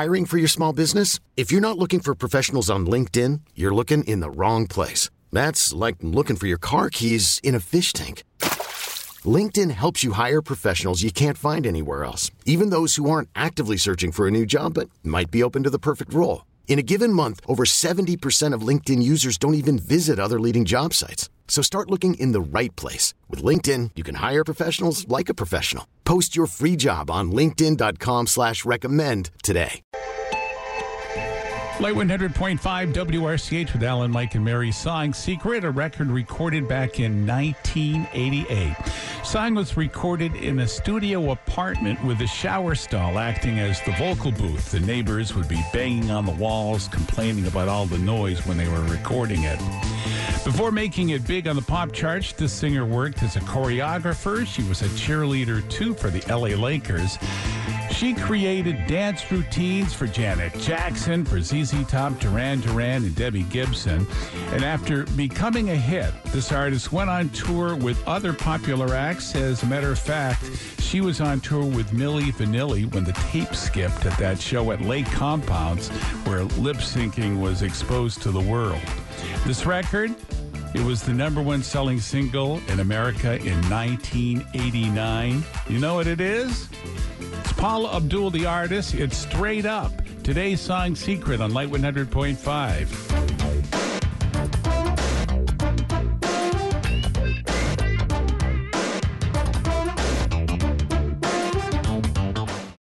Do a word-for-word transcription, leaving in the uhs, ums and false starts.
Hiring for your small business? If you're not looking for professionals on LinkedIn, you're looking in the wrong place. That's like looking for your car keys in a fish tank. LinkedIn helps you hire professionals you can't find anywhere else, even those who aren't actively searching for a new job but might be open to the perfect role. In a given month, over seventy percent of LinkedIn users don't even visit other leading job sites. So start looking in the right place. With LinkedIn, you can hire professionals like a professional. Post your free job on linkedin.com slash recommend today. Light one hundred point five W R C H with Alan, Mike, and Mary. Song Secret, a record recorded back in nineteen eighty-eight. Song was recorded in a studio apartment with a shower stall acting as the vocal booth. The neighbors would be banging on the walls, complaining about all the noise when they were recording it. Before making it big on the pop charts, this singer worked as a choreographer. She was a cheerleader, too, for the L A Lakers. She created dance routines for Janet Jackson, for Z Z Top, Duran Duran, and Debbie Gibson. And after becoming a hit, this artist went on tour with other popular acts. As a matter of fact, she was on tour with Milli Vanilli when the tape skipped at that show at Lake Compounds, where lip syncing was exposed to the world. This record, it was the number one selling single in America in nineteen eighty-nine. You know what it is? It's Paula Abdul, the artist. It's Straight Up. Today's Song Secret on Light one hundred point five.